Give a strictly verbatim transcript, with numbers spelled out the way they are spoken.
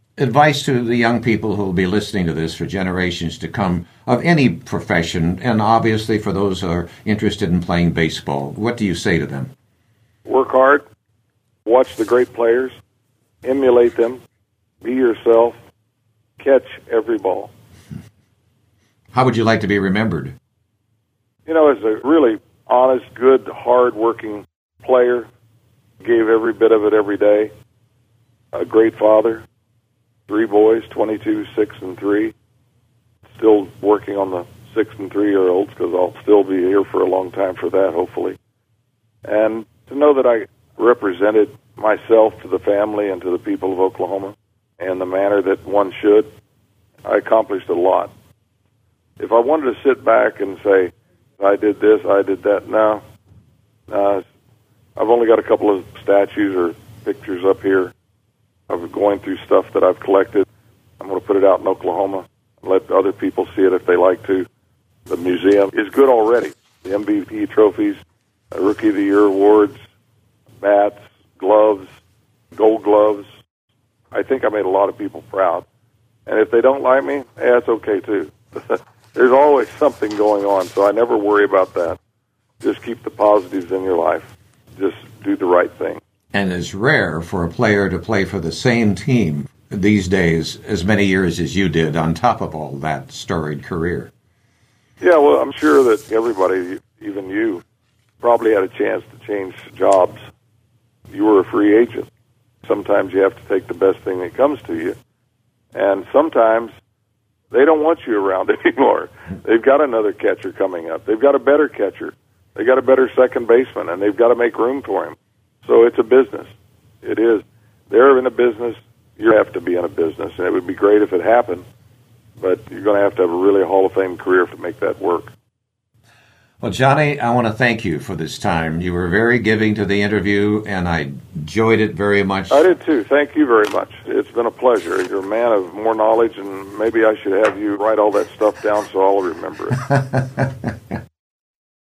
Advice to the young people who will be listening to this for generations to come of any profession, and obviously for those who are interested in playing baseball. What do you say to them? Work hard, watch the great players, emulate them, be yourself, catch every ball. How would you like to be remembered? You know, as a really honest, good, hard-working player, gave every bit of it every day, a great father, three boys, twenty-two, six, and three, still working on the six and three-year-olds because I'll still be here for a long time for that, hopefully. And to know that I represented myself to the family and to the people of Oklahoma in the manner that one should, I accomplished a lot. If I wanted to sit back and say, I did this, I did that, no. Uh, I've only got a couple of statues or pictures up here of going through stuff that I've collected. I'm going to put it out in Oklahoma and let other people see it if they like to. The museum is good already. The M V P trophies, uh, Rookie of the Year awards, bats, gloves, gold gloves. I think I made a lot of people proud. And if they don't like me, eh, that's okay too. There's always something going on, so I never worry about that. Just keep the positives in your life. Just do the right thing. And it's rare for a player to play for the same team these days as many years as you did on top of all that storied career. Yeah, well, I'm sure that everybody, even you, probably had a chance to change jobs. You were a free agent. Sometimes you have to take the best thing that comes to you. And sometimes they don't want you around anymore. They've got another catcher coming up. They've got a better catcher. They got a better second baseman, and they've got to make room for him. So it's a business. It is. They're in a business. You have to be in a business, and it would be great if it happened, but you're going to have to have a really Hall of Fame career to make that work. Well, Johnny, I want to thank you for this time. You were very giving to the interview, and I enjoyed it very much. I did, too. Thank you very much. It's been a pleasure. You're a man of more knowledge, and maybe I should have you write all that stuff down so I'll remember it.